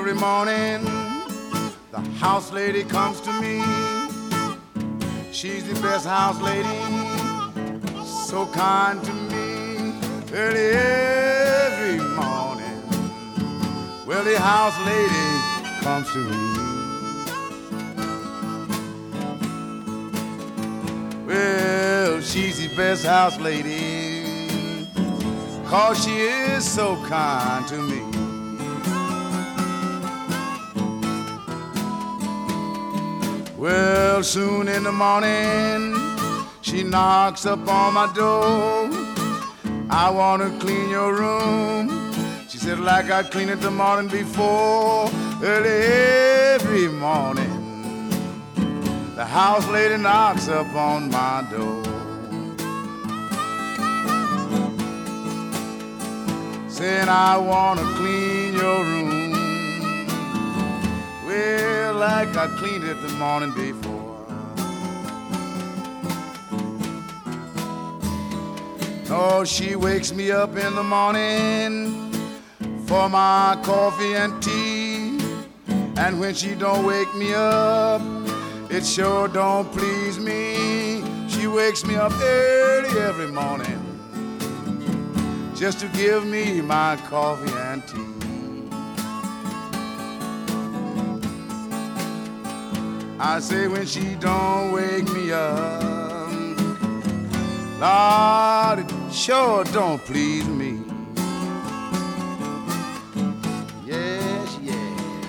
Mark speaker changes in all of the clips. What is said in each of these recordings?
Speaker 1: every morning the house lady comes to me. She's the best house lady, so kind to me. Early every morning, well, the house lady comes to me. Well, she's the best house lady, 'cause she is so kind to me. Well, soon in the morning, she knocks up on my door. I want to clean your room. She said, like I cleaned it the morning before. Early every morning, the house lady knocks up on my door. Saying, I want to clean your room. Well, like I cleaned it the morning before. No, she wakes me up in the morning for my coffee and tea. And when she don't wake me up, it sure don't please me. She wakes me up early every morning just to give me my coffee and tea. I say when she don't wake me up, Lord, it sure don't please me. Yes, yes.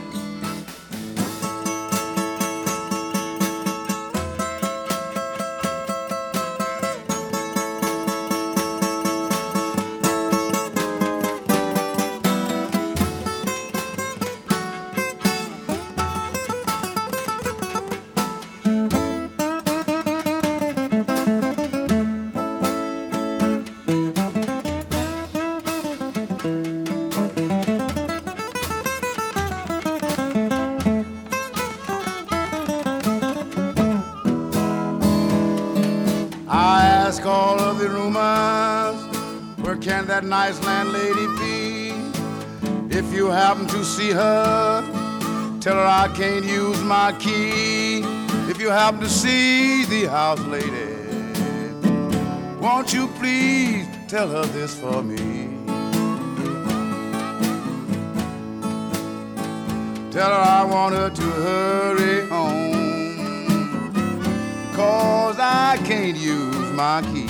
Speaker 1: All of the rumors, where can that nice landlady be? If you happen to see her, tell her I can't use my key. If you happen to see the house lady, won't you please tell her this for me? Tell her I want her to hurry home, 'cause I can't use my key.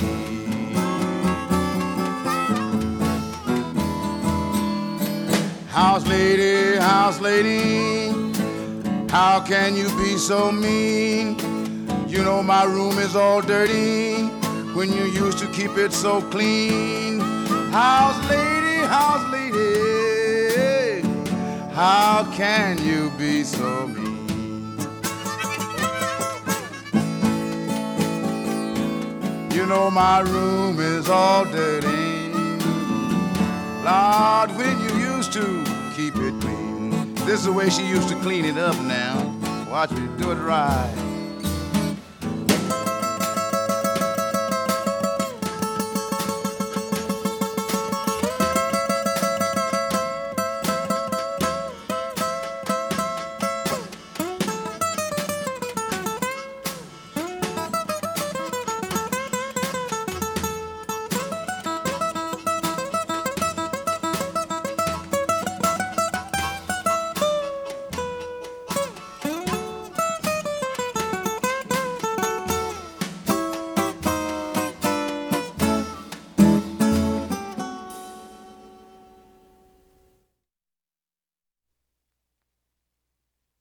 Speaker 1: House lady, how can you be so mean? You know my room is all dirty when you used to keep it so clean. House lady, how can you be so mean? You know my room is all dirty, Lord, when you used to keep it clean. This is the way she used to clean it up now. Watch me do it right.